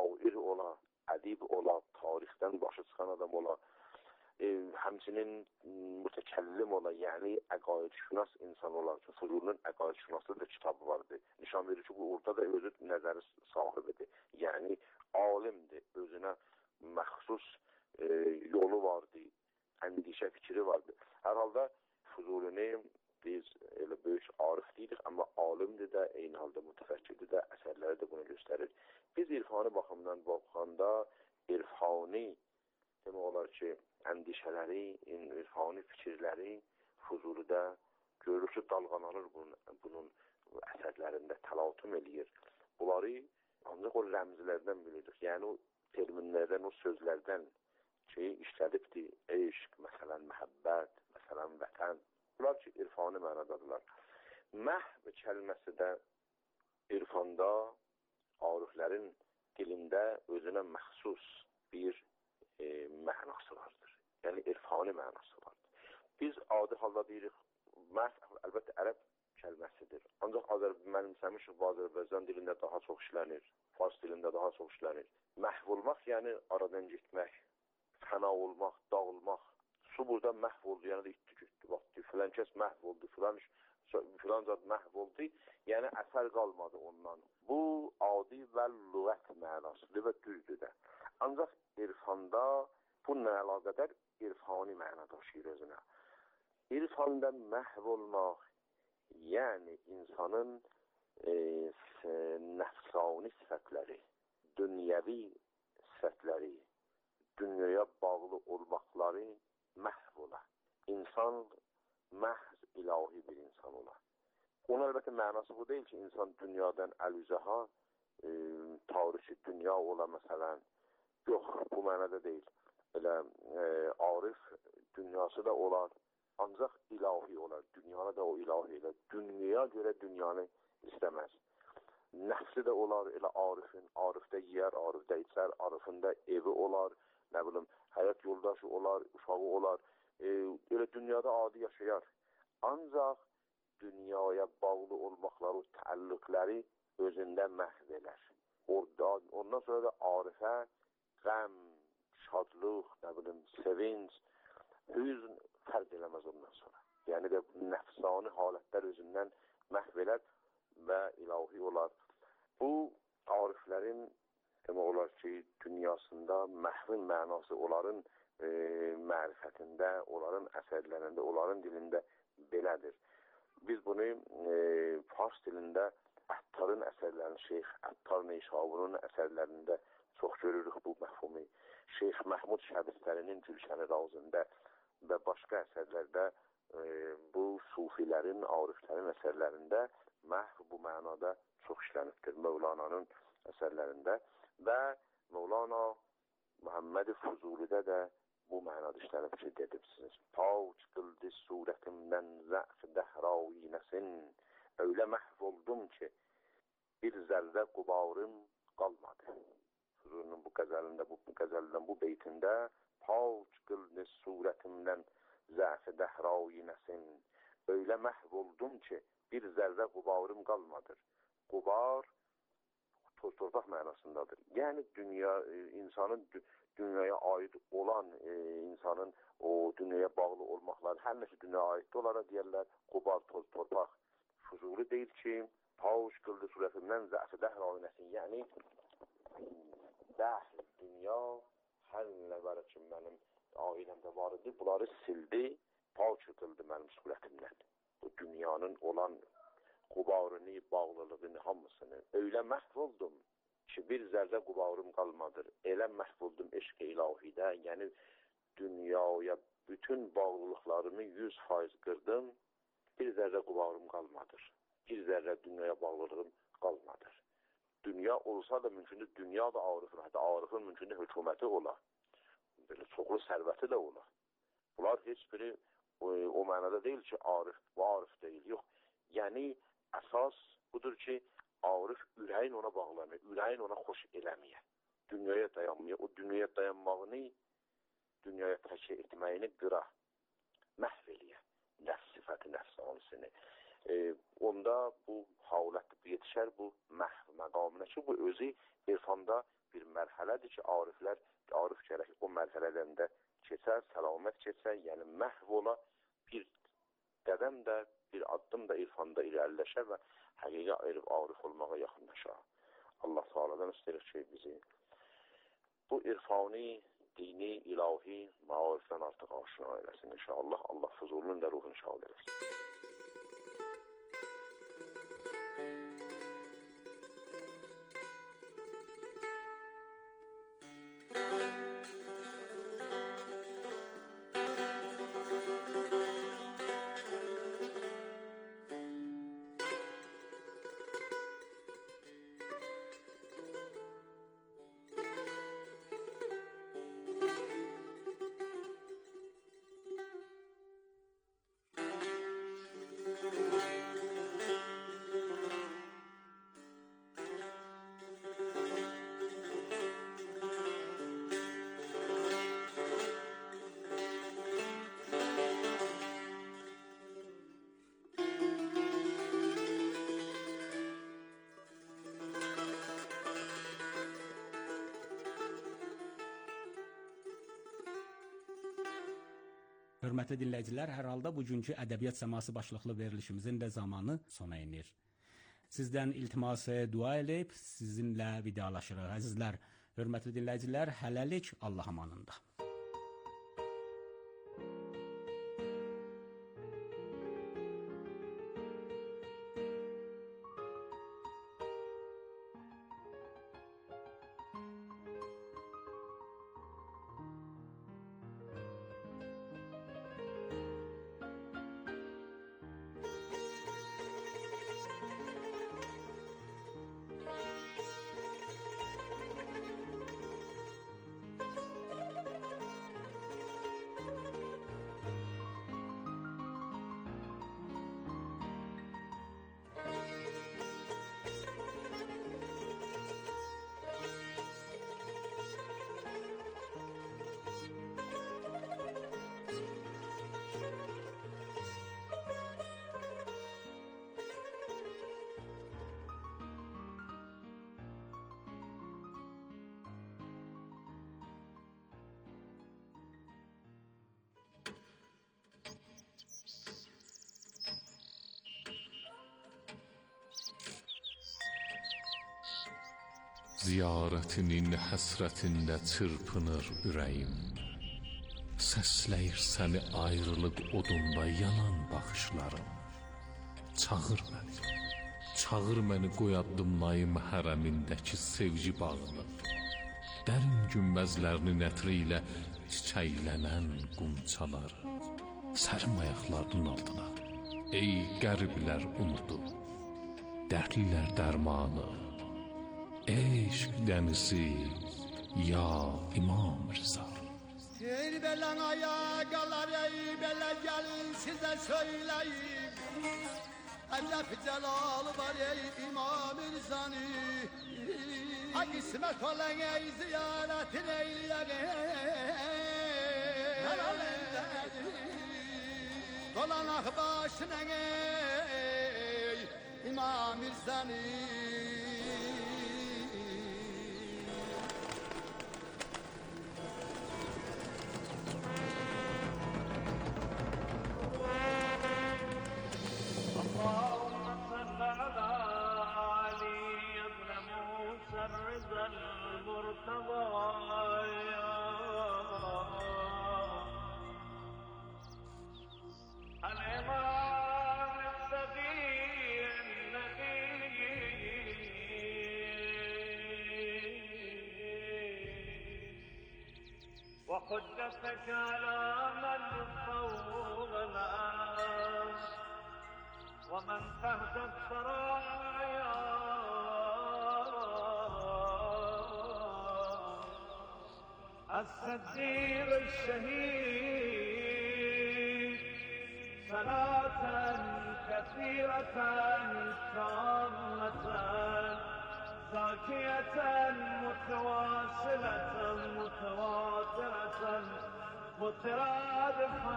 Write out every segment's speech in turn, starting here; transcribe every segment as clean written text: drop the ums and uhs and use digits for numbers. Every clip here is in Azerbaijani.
şair ola, ədib ola, tarixdən başı çıxan adam ola, həmçinin mütəkəllim ola, yəni əqaid-şünas insan ola. Fuzulinin əqaid-şünası da kitabı vardı. Nişan verir ki, bu orada da özü nəzəri sahibidir. Yəni alimdir, özünə məxsus yolu vardı, əndişə fikri vardı. Hər halda Fuzulini biz elə böyük arif deyirik, amma alimdir də, eyni halda mütəfəkkirdir də, əsərləri də bunu göstərir. Biz irfani baxımdan baxanda irfani demək olar ki, əndişələri, irfani fikirləri Fuzulidə görür ki, dalğalanır bunun əsərlərində, təlatüm eləyir. Bunları ancaq o rəmzlərdən bilirik. Yəni o terminlərdən, o sözlərdən ki, işlədibdir. Eşq, məsələn, məhəbbət, məsələn, vətən. Bunlar ki, irfani mənadadırlar. Məhv kəlməsi də irfanda ariflərin dilində özünə məxsus bir mənası vardır. Yəni irfani mənası vardır. Biz adi halda deyirik, məhv əlbəttə ərəb kəlməsidir. Ancaq mənimsəmişik, Azərbaycan dilində daha çox işlənir, Fars dilində daha çox işlənir. Məhv olmaq, yəni aradan getmək, fəna olmaq, dağılmaq. Su burada məhv oldu, yəni də itdi, getdi, batdı. Filan kəs məhv oldu, filan zad məhv oldu, yəni əsər qalmadı ondan. Bu adi və lüğət mənasıdır və düzdür də. Ancaq irfanda bununla əlaqədar irfani məna daşıyır özünə. İrfanda məhv olmaq, yəni insanın nəfsani sifətləri, dünyəvi sifətləri, dünyaya bağlı olmaqları məhv ola. İnsan məhz ilahi bir insan ola. Onun əlbəttə mənası bu deyil ki, insan dünyadan əl-üzəha tarixi dünya ola məsələn. Yox, bu mənada deyil. Elə arif dünyası da olar, ancaq ilahi olar. Dünyada da o ilahi elə. Dünyaya görə dünyanı istəməz. Nəfsi də olar, elə arifin. Arifdə yiyər, arifdə içər, arifində evi olar, nə bilim, həyat yoldaşı olar, uşağı olar. Elə dünyada adi yaşayar. Ancaq dünyaya bağlı olmaqları, təəllüqləri özündə məhv elər. Ondan sonra da arifə qəm, şadlıq, nə bilim, sevinç, hüzn fərq eləməz ondan sonra. Yəni də nəfsani halətlər özündən məhv elər və ilahi olar. Bu, ariflərin demək olar ki, dünyasında məhvin mənası onların mərifətində, onların əsərlərində, onların dilində belədir. Biz bunu Fars dilində Əttarın əsərlərinin, Şeyx Əttar Neysaburun əsərlərində çox görürük bu məfhumi. Şeyx Məhmud Şəbistərinin Gülşəni Razında və başqa əsərlərdə bu sufilərin, ariflərin əsərlərində məhv bu mənada çox işlənibdir. Mövlananın əsərlərində və Mövlana Muhammed Fuzulidə də bu mənada işlənib ki, dedibsiniz. Paç qıldı surətimdən zəf dəhrayinəsin, öyle məhv oldum ki, bir zərrə qubarım qalmadı. Fuzulinin bu qəzəlindən, bu beytində paç qıldı surətimdən zəf dəhrayinəsin, öyle məhv oldum ki, bir zərrə qubarım qalmadır. Qubar toz torpaq mənasındadır. Yəni insanın dünyaya aid olan insanın o dünyaya bağlı olmaqları, hər nəsə dünyaya aid olaraq deyərlər, qubar, toz torpaq. Fuzuli deyir ki, paş qıldı surətimdən zəf dəhrayinəsin, yəni dəhr, dünya, hər nə var ki, mənim ailəmdə var idi, bunları sildi, paş qıldı mənim surətimdən. Bu dünyanın olan qubarını, bağlılığını, hamısını öyle məhv oldum ki, bir zərrə qubarım qalmadır. Elə məhv oldum eşq-i ilahidə, yəni dünyaya bütün bağlılıqlarımı 100% qırdım, bir zərrə qubarım qalmadır. Bir zərrə dünyaya bağlılığım qalmadır. Dünya olsa da mümkündür, dünya da arifin, hətta arifin mümkündür hökuməti ola. Belə çoxlu sərvəti də ola. Bunlar heç biri o mənada deyil ki, arif, bu arif deyil, yox. Yəni, əsas budur ki, arif ürəyin ona bağlanır, ürəyin ona xoş eləməyə, dünyaya dayanmaya, o dünyaya dayanmağını, dünyaya təşkil etməyini qıra, məhv eləyə, nəfs sifəti, nəfsanisini. Onda bu halət yetişər bu məhv məqamına ki, bu özü irfanda bir mərhələdir ki, arif gərək o mərhələdən də keçər, səlamət keçər, yəni məhv ola, bir qədəm də, bir addım da irfanda irəliləşər və həqiqə arif olmağa yaxınlaşar. Allah Teala'dan istəyir ki, bizi bu irfani, dini, ilahi maarifdən artıq aşina eləsin inşallah. Allah Fuzulunun da ruhunu şad eləsin. Hörmətli dinləyicilər, hər halda bugünkü ədəbiyyat səması başlıqlı verilişimizin də zamanı sona inir. Sizdən iltiması dua edib sizinlə vidalaşırıq. Əzizlər, hörmətli dinləyicilər, hələlik Allah amanında. Ziyarətinin həsrətində çırpınır ürəyim. Səsləyir səni ayrılıq odunda yanan baxışlarım. Çağır məni qoy addımlayım hərəmindəki sevgi bağını. Dərin günbəzlərinin ətri ilə çiçəklənən qumçaları. Sərim ayaqlarının altına, ey qəriblər umudu, dərdlilər dərmanı. Eşq dənizi, ya İmam Rıza. Ey belən ayaqalar, ey belə gəlin sizə söyləyim. Əcəb cəlalı var ey İmam Rızanı. Ha qismət olan ey ziyarətin eyləyək. Dolanaq başına ey İmam Rızanı. اللهم صل على علي بن موسى الرضا المرتضى الإمام التقي النبي وحجتك على من فوق الناس ومن تحت الثرايا الصديق الشهيد صلاة كثيرة تامة زاكية متواصلة متواترة مترادفة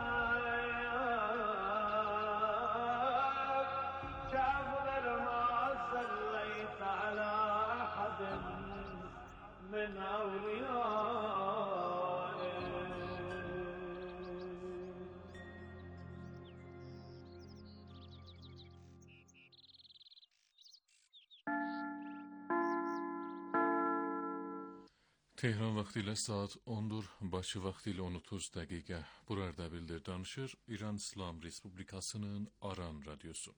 كأفضل ما صليت على أحد من أوليائه. Tehran vaxtilə saat 10-dur, Bakı vaxtilə 10:30 dəqiqə. Burada bildir danışır İran İslam Respublikasının Aran radiosu.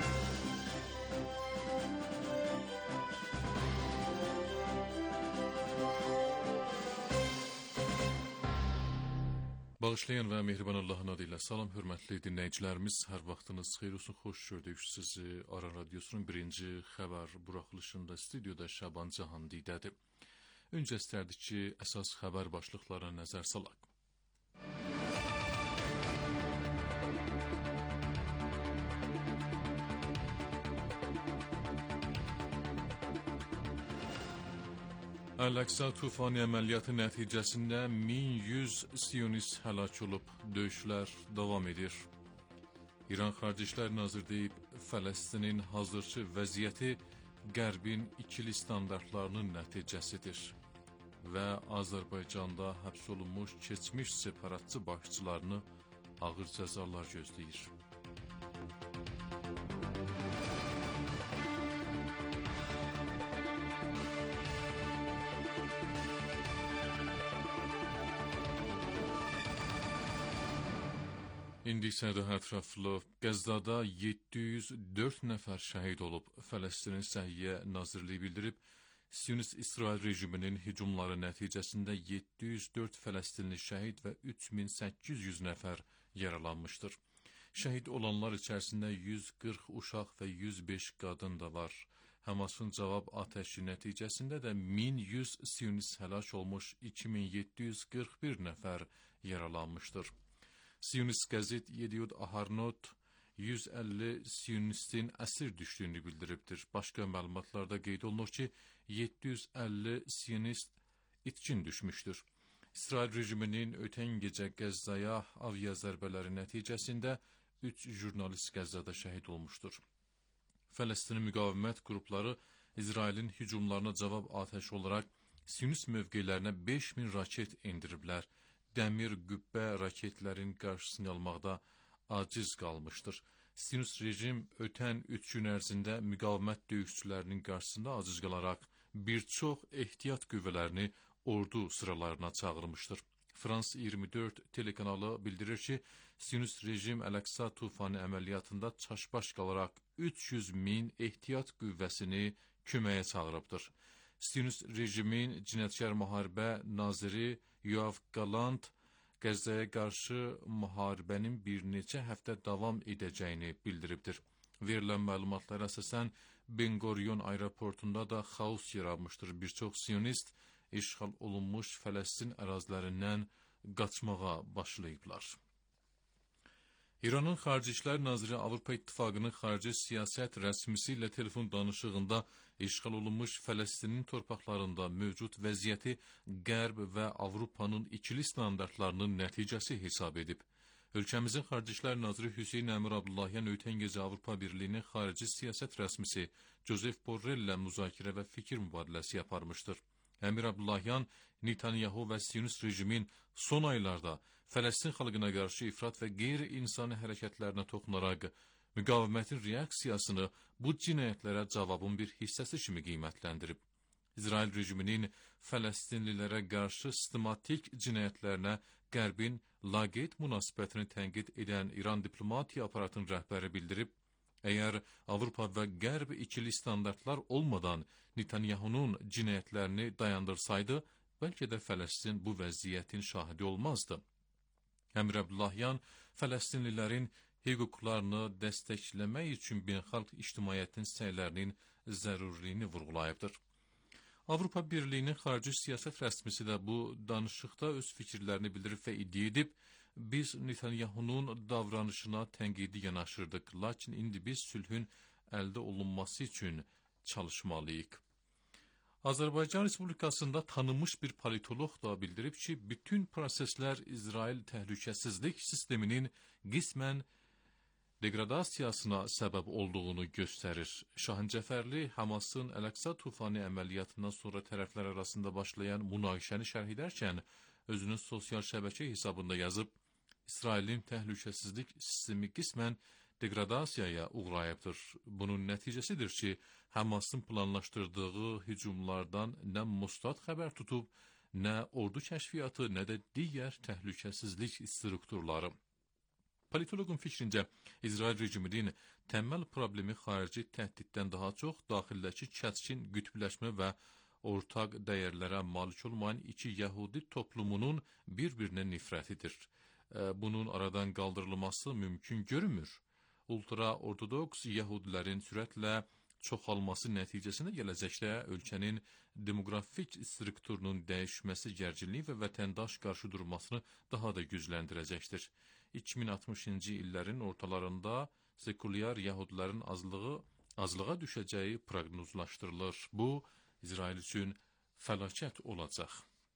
Bağışlayan və mehriban Allahın adı ilə salam, hörmətli dinləyicilərimiz, hər vaxtınız xeyir olsun, xoş gördük sizi. Aran radiosunun birinci xəbər buraxılışında studiyada Şaban Cahandidədir. Öncə istərdik ki, əsas xəbər başlıqlarına nəzər salaq. Əl-Əqsa tufani əməliyyatı nəticəsində 1100 siyonist həlak olub, döyüşlər davam edir. İran Xarici İşlər Naziri deyib, Fələstinin hazırki vəziyyəti Qərbin ikili standartlarının nəticəsidir və Azərbaycanda həbs olunmuş keçmiş separatçı başçılarını ağır cəzalar gözləyir. İndi isə daha ətraflı, Qəzzada 704 nəfər şəhid olub, Fələstinin Səhiyyə Nazirliyi bildirib, Siyonist İsrail rejiminin hücumları nəticəsində 704 Fələstinli şəhid və 3800 nəfər yaralanmışdır. Şəhid olanlar içərisində 140 uşaq və 105 qadın da var. Həmasın cavab atəşi nəticəsində də 1100 siyonist həlak olmuş, 2741 nəfər yaralanmışdır. Siyonist qəzet Yediot Aharnot 150 siyonistin əsir düşdüyünü bildiribdir. Başqa məlumatlarda qeyd olunur ki, 750 siyonist itkin düşmüşdür. İsrail rejiminin ötən gecə Qəzzaya avia zərbələri nəticəsində 3 jurnalist Qəzzada şəhid olmuşdur. Fələstinin müqavimət qrupları İsrailin hücumlarına cavab atəşi olaraq siyonist mövqelərinə 5000 raket indiriblər. Dəmir qübbə raketlərin qarşısını almaqda aciz qalmışdır. Siyonist rejim ötən 3 gün ərzində müqavimət döyüşçülərinin qarşısında aciz qalaraq bir çox ehtiyat qüvvələrini ordu sıralarına çağırmışdır. Frans 24 telekanalı bildirir ki, Siyonist rejim Əl-Əqsa tufanı əməliyyatında çaşbaş qalaraq 300 min ehtiyat qüvvəsini köməyə çağırıbdır. Siyonist rejimin cinayətkar müharibə naziri Yoav Galant Qəzzaya qarşı müharibənin bir neçə həftə davam edəcəyini bildiribdir. Verilən məlumatlara əsasən Ben Gurion aeroportunda da xaos yaranmışdır. Bir çox siyonist işğal olunmuş Fələstin ərazilərindən qaçmağa başlayıblar. İranın Xarici İşlər Naziri Avropa İttifaqının xarici siyasət rəsmisi ilə telefon danışığında işğal olunmuş Fələstinin torpaqlarında mövcud vəziyyəti Qərb və Avropanın ikili standartlarının nəticəsi hesab edib. Ölkəmizin Xarici İşlər Naziri Hüseyn Əmir Abdullahyan ötən gecə Avropa Birliyinin xarici siyasət rəsmisi Josep Borrell ilə müzakirə və fikir mübadiləsi aparmışdır. Əmir Abdullahyan, Netanyahu və Siyonist rejimin son aylarda Fələstin xalqına qarşı ifrat və qeyri-insani hərəkətlərinə toxunaraq müqavimətin reaksiyasını bu cinayətlərə cavabın bir hissəsi kimi qiymətləndirib. İsrail rejiminin Fələstinlilərə qarşı sistematik cinayətlərinə Qərbin laqeyd münasibətini tənqid edən İran diplomatiya aparatının rəhbəri bildirib, əgər Avropa və Qərb ikili standartlar olmadan Netanyahunun cinayətlərini dayandırsaydı, bəlkə də Fələstin bu vəziyyətin şahidi olmazdı. Əmir Abdullahyan Fələstinlilərin hüquqlarını dəstəkləmək üçün beynəlxalq ictimaiyyətin səylərinin zərurliyini vurğulayıbdır. Avropa Birliyinin xarici siyasət rəsmisi də bu danışıqda öz fikirlərini bildirib və iddia edib, biz Netanyahunun davranışına tənqidi yanaşırdıq, lakin indi biz sülhün əldə olunması üçün çalışmalıyıq. Azərbaycan Respublikasında tanınmış bir politolog da bildirib ki, bütün proseslər İsrail təhlükəsizlik sisteminin qismən degradasiyasına səbəb olduğunu göstərir. Şahin Cəfərli Hamasın Əl-Əqsa tufanı əməliyyatından sonra tərəflər arasında başlayan münaqişəni şərh edərkən özünün sosial şəbəkə hesabında yazıb, İsrailin təhlükəsizlik sistemi qismən degradasiyaya uğrayıbdır. Bunun nəticəsidir ki, Hamasın planlaşdırdığı hücumlardan nə Mossad xəbər tutub, nə ordu kəşfiyyatı, nə də digər təhlükəsizlik strukturları. Politoloqun fikrincə, İsrail rejiminin təməl problemi xarici təhdiddən daha çox daxildəki kəskin qütbləşmə və ortaq dəyərlərə malik olmayan iki Yəhudi toplumunun bir-birinə nifrətidir. Bunun aradan qaldırılması mümkün görünmür. Ultra-ortodoks Yəhudilərin sürətlə çoxalması nəticəsində gələcəkdə ölkənin demoqrafik strukturunun dəyişməsi gərginliyi və vətəndaş qarşı durmasını daha da gücləndirəcəkdir. 2060-cı illərin ortalarında sekulyar Yəhudilərin azlığa düşəcəyi proqnozlaşdırılır. Bu, İsrail üçün fəlakət olacaq.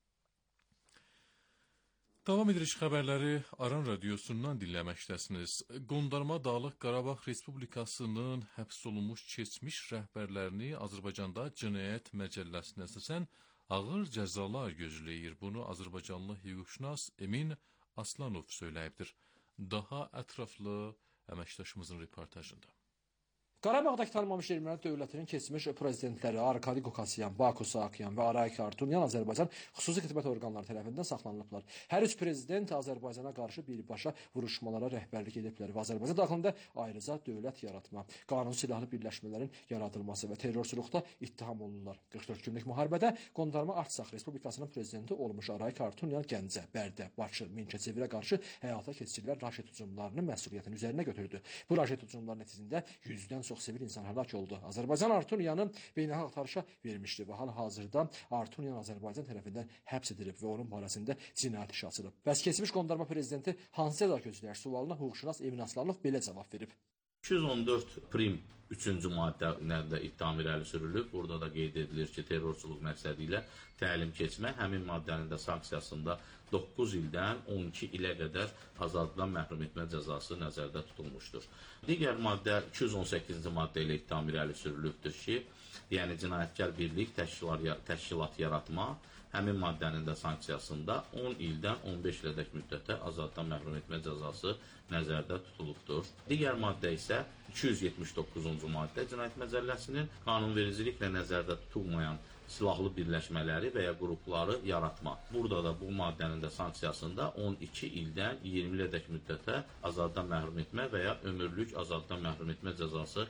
Davam edirik xəbərləri Aran radiosundan dinləməkdəsiniz. Qondarma Dağlıq Qarabağ Respublikasının həbs olunmuş keçmiş rəhbərlərini Azərbaycanda Cinayət Məcəlləsinə əsasən ağır cəzalar gözləyir. Bunu Azərbaycanlı hüquqşünas Emin Aslanov söyləyibdir. Daha ətraflı əməkdaşımızın reportajında. Qarabağdakı tanınmamış Erməni dövlətinin keçmiş prezidentləri Arkadi Qukasyan, Baku Saakyan və Arayik Artunyan Azərbaycan xüsusi xidmət orqanları tərəfindən saxlanılıblar. Hər üç prezident Azərbaycana qarşı birbaşa vuruşmalara rəhbərlik ediblər və Azərbaycan daxilində ayrıca dövlət yaratma, qanun silahlı birləşmələrin yaradılması və terrorçuluqda ittiham olunurlar. 44 günlük müharibədə qondarma Artsaq Respublikasının prezidenti olmuş Arayik Artunyan Gəncə, Bərdə, Bakı, Mingəçevirə qarşı həyata keçirilən raşet hücumlarının məsuliyyətini üzərinə götürdü. Bu raşet hücumları nəticəsində 100-dən çox sivil insan həlak oldu. Azərbaycan Artunyanın beynəlxalq axtarışa vermişdi və hal-hazırda Artunyan Azərbaycan tərəfindən həbs edilib və onun barəsində cinayət işi açılıb. Bəs keçmiş qondarma prezidenti hansı cəza gözləyir sualına hüquqşünas Emin Aslanov belə cavab verib. 214 prim 3-cü maddələrdə ittiham irəli sürülüb. Burada da qeyd edilir ki, terrorçuluq məqsədi ilə təlim keçmə həmin maddənin də sanksiyasında 9 ildən 12 ilə qədər azadlıqdan məhrum etmə cəzası nəzərdə tutulmuşdur. Digər maddə 218-ci maddə ilə ittiham irəli sürülübdür ki, yəni cinayətkar birlik, təşkilat yaratma, həmin maddənin də sanksiyasında 10 ildən 15 ilədək müddətə azadlıqdan məhrum etmə cəzası nəzərdə tutulubdur. Digər maddə isə 279-cu maddə Cinayət Məcəlləsinin qanunvericiliklə nəzərdə tutulmayan silahlı birləşmələri və ya qrupları yaratma. Burada da bu maddənin də sanksiyasında 12 ildən 20 ilədək müddətə azadlıqdan məhrum etmə və ya ömürlük azadlıqdan məhrum etmə cəzası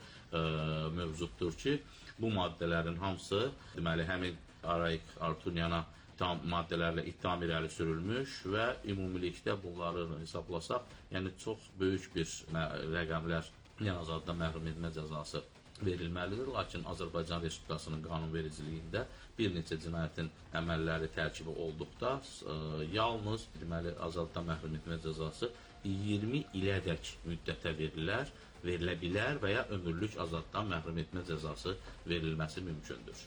mövcuddur ki, bu maddələrin hamısı deməli həmin Arayik Artunyana maddələrlə ittiham irəli sürülmüş və ümumilikdə bunları hesablasaq, yəni çox böyük bir rəqəmlər, yəni azadlıqdan məhrum etmə cəzası verilməlidir. Lakin Azərbaycan Respublikasının qanunvericiliyində bir neçə cinayətin əməlləri tərkibi olduqda yalnız deməli azadlıqdan məhrum etmə cəzası 20 ilədək müddətə verilə bilər və ya ömürlük azadlıqdan məhrum etmə cəzası verilməsi mümkündür.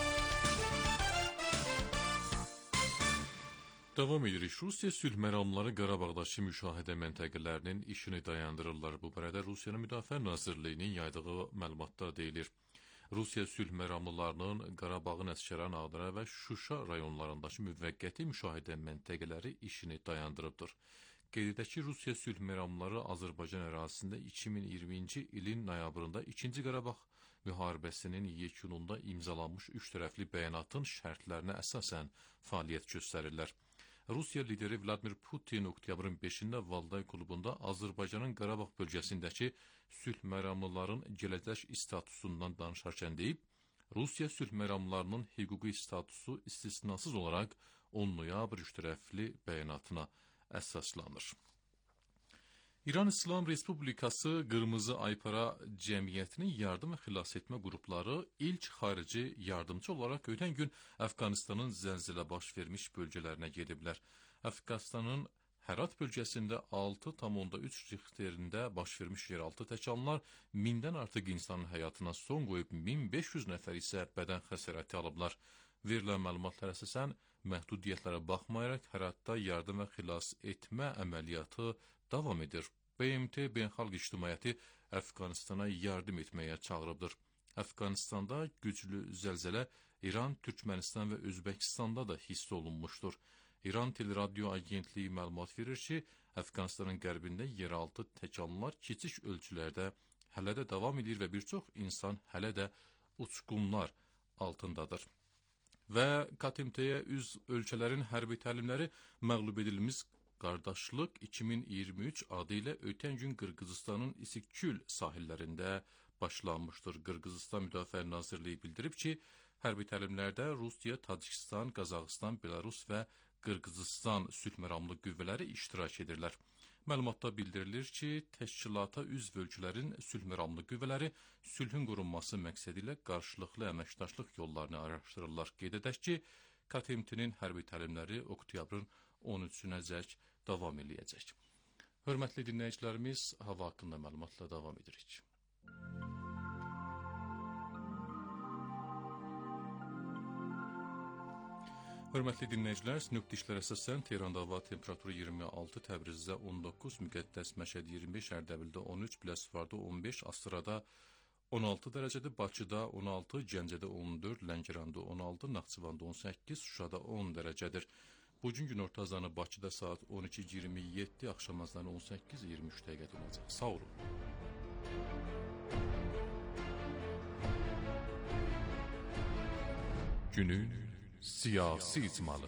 Davam edirik. Rusiya sülh məramları Qarabağdakı müşahidə məntəqələrinin işini dayandırırlar. Bu barədə Rusiyanın Müdafiə Nazirliyinin yaydığı məlumatda deyilir. Rusiya sülh məramlılarının Qarabağın Əsgəran, Ağdərə və Şuşa rayonlarındakı müvəqqəti müşahidə məntəqələri işini dayandırıbdır. Qeyd edək ki, Rusiya sülh məramlıları Azərbaycan ərazisində 2020-ci ilin noyabrında 2-ci Qarabağ müharibəsinin yekununda imzalanmış üç tərəfli bəyanatın şərtlərinə əsasən fəaliyyət göstərirlər. Rusiya lideri Vladimir Putin oktyabrın 5-də Valday klubunda Azərbaycanın Qarabağ bölgəsindəki sülh məramlıların gələcək statusundan danışarkən deyib, Rusiya sülh məramlılarının hüquqi statusu istisnasız olaraq 10 noyabr üç tərəfli bəyanatına əsaslanır. İran İslam Respublikası Qırmızı Aypara Cəmiyyətinin yardım və xilas etmə qrupları ilk xarici yardımcı olaraq ötən gün Əfqanistanın zəlzələ baş vermiş bölgələrinə gediblər. Əfqanistanın Hərat bölgəsində 6,3 rixterində baş vermiş yeraltı təkanlar 1000-dən artıq insanın həyatına son qoyub, 1500 nəfər isə bədən xəsarəti alıblar. Verilən məlumatlara əsasən məhdudiyyətlərə baxmayaraq Həratda yardım və xilas etmə əməliyyatı davam edir. BMT Beynəlxalq İctimaiyyəti Əfqanistana yardım etməyə çağırıbdır. Əfqanistanda güclü zəlzələ İran, Türkmənistan və Özbəkistanda da hiss olunmuşdur. İran Teleradio Agentliyi məlumat verir ki, Əfqanistanın qərbində yeraltı təkanlar kiçik ölçülərdə hələ də davam edir və bir çox insan hələ də uçqunlar altındadır. Və KTMT-yə üz ölkələrin hərbi təlimləri məğlub edilmiş qardaşlıq 2023 adı ilə ötən gün Qırğızıstanın İsikül sahillərində başlanmışdır. Qırğızıstan Müdafiə Nazirliyi bildirib ki, hərbi təlimlərdə Rusiya, Tacikistan, Qazaxıstan, Belarus və Qırğızıstan sülhməramlı qüvvələri iştirak edirlər. Məlumatda bildirilir ki, təşkilata üzv ölkələrin sülhməramlı qüvvələri sülhün qorunması məqsədi ilə qarşılıqlı əməkdaşlıq yollarını araşdırırlar. Qeyd edək ki, KTMT-nin hərbi təlimləri oktyabrın 13-ədək davam eləyəcək. Hörmətli dinləyicilərimiz, hava haqqında məlumatla davam edirik. Hörmətli dinləyicilər, sinoptik işlərə əsasən Tehranda hava temperaturu 26, Təbrizdə 19, Müqəddəs Məşəd 25, Ərdəbildə 13, Biləsuvarda 15, Astırada 16 dərəcədə, Bakıda 16, Gəncədə 14, Lənkəranda 16, Naxçıvanda 18, Şuşada 10 dərəcədir. Bugün günorta azanı Bakıda saat 12:27, axşam azanı 18:23 dəqiqədə olacaq. Sağ olun. Günün siyasi icmalı.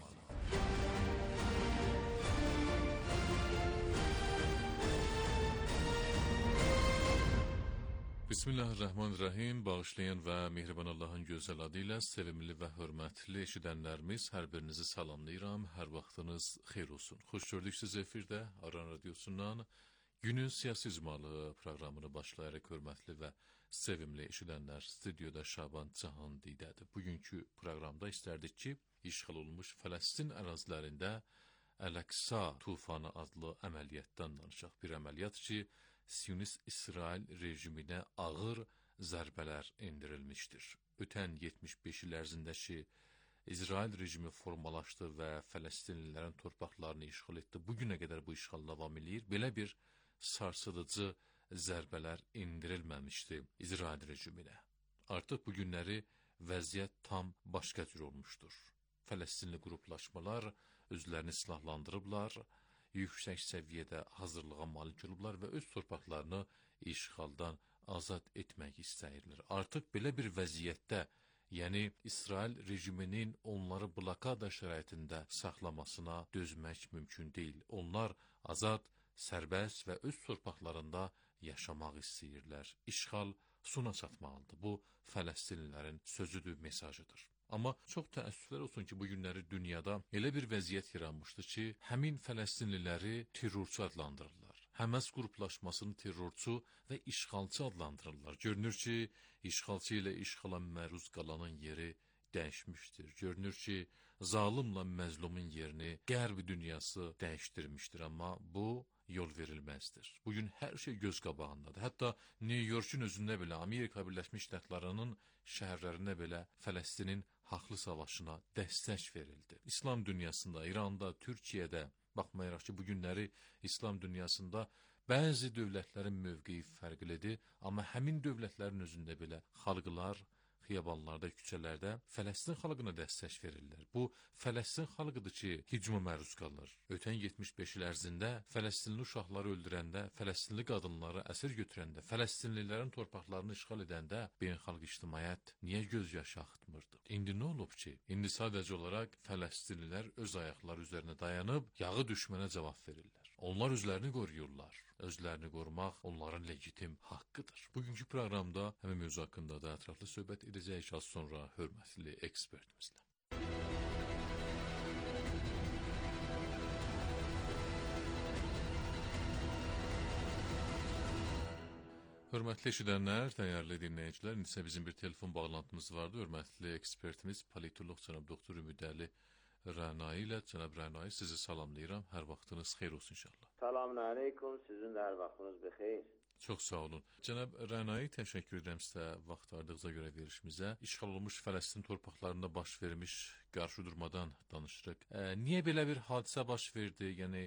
Bismillahirrahmanirrahim. Bağışlayan və mehriban Allahın gözəl adı ilə sevimli və hörmətli eşidənlərimiz, hər birinizi salamlayıram. Hər vaxtınız xeyir olsun. Xoş gördük siz efirdə Aran Radiosundan Günün Siyasi İcmalı proqramını başlayaraq hörmətli və sevimli eşidənlər, studiyada Şaban Cahandidədir. Bugünkü proqramda istərdik ki, işğal olunmuş Fələstin ərazilərində Əl-Əqsa tufanı adlı əməliyyatdan danışaq. Bir əməliyyat ki, Siyonist İsrail rejiminə ağır zərbələr endirilmişdir. Ötən 75 il ərzində ki, İsrail rejimi formalaşdı və Fələstinlilərin torpaqlarını işğal etdi. Bugünə qədər bu işğal davam edir. Belə bir sarsıdıcı zərbələr endirilməmişdi İsrail rejiminə. Artıq bu günləri vəziyyət tam başqa cür olmuşdur. Fələstinli qruplaşmalar özlərini silahlandırıblar, yüksək səviyyədə hazırlığa malik olublar və öz torpaqlarını işğaldan azad etmək istəyirlər. Artıq belə bir vəziyyətdə, yəni İsrail rejiminin onları blokada şəraitində saxlamasına dözmək mümkün deyil. Onlar azad, sərbəst və öz torpaqlarında yaşamaq istəyirlər. İşğal sona çatmalıdır. Bu, Fələstinlilərin sözüdür, mesajıdır. Amma çox təəssüflər olsun ki, bu günləri dünyada elə bir vəziyyət yaranmışdır ki, həmin Fələstinliləri terrorçu adlandırırlar. Həməs qruplaşmasını terrorçu və işğalçı adlandırırlar. Görünür ki, işğalçı ilə işğala məruz qalanın yeri dəyişmişdir. Görünür ki, zalimlə məzlumun yerini qərb dünyası dəyişdirmişdir. Amma bu yol verilməzdir. Bugün hər şey göz qabağındadır. Hətta New York'un özündə belə, Amerika Birləşmiş Ştatlarının şəhərlərində belə Fələstinin haqlı savaşına dəstək verildi. İslam dünyasında, İranda, Türkiyədə, baxmayaraq ki, bu günləri İslam dünyasında bəzi dövlətlərin mövqeyi fərqlidir, amma həmin dövlətlərin özündə belə xalqlar xiyabanlarda, küçələrdə Fələstin xalqına dəstək verirlər. Bu, Fələstin xalqıdır ki, hücuma məruz qalır. Ötən 75 il ərzində Fələstinli uşaqları öldürəndə, Fələstinli qadınları əsir götürəndə, Fələstinlilərin torpaqlarını işğal edəndə beynəlxalq ictimaiyyət niyə göz yaşı axıtmırdı? İndi nə olub ki? İndi sadəcə olaraq Fələstinlilər öz ayaqları üzərinə dayanıb, yağı düşmənə cavab verirlər. Onlar özlərini qoruyurlar. Özlərini qorumaq onların legitim haqqıdır. Bugünkü proqramda həmin mövzu haqqında da ətraflı söhbət edəcəyik az sonra hörmətli ekspertimizlə. Hörmətli eşidənlər, dəyərli dinləyicilər, indi isə bizim bir telefon bağlantımız vardı. Hörmətli ekspertimiz, politolog cənab doktor Ümidəli Rənai ilə. Cənab Rənai, sizi salamlayıram. Hər vaxtınız xeyir olsun inşallah. Selamun aleyküm, sizin də hər vaxtınız bixeyir. Çox sağ olun. Cənab Rənai, təşəkkür edirəm sizə vaxt ayırdığınıza görə verilişimizə. İşğal olunmuş Fələstin torpaqlarında baş vermiş qarşıdurmadan danışırıq. Niyə belə bir hadisə baş verdi? Yəni,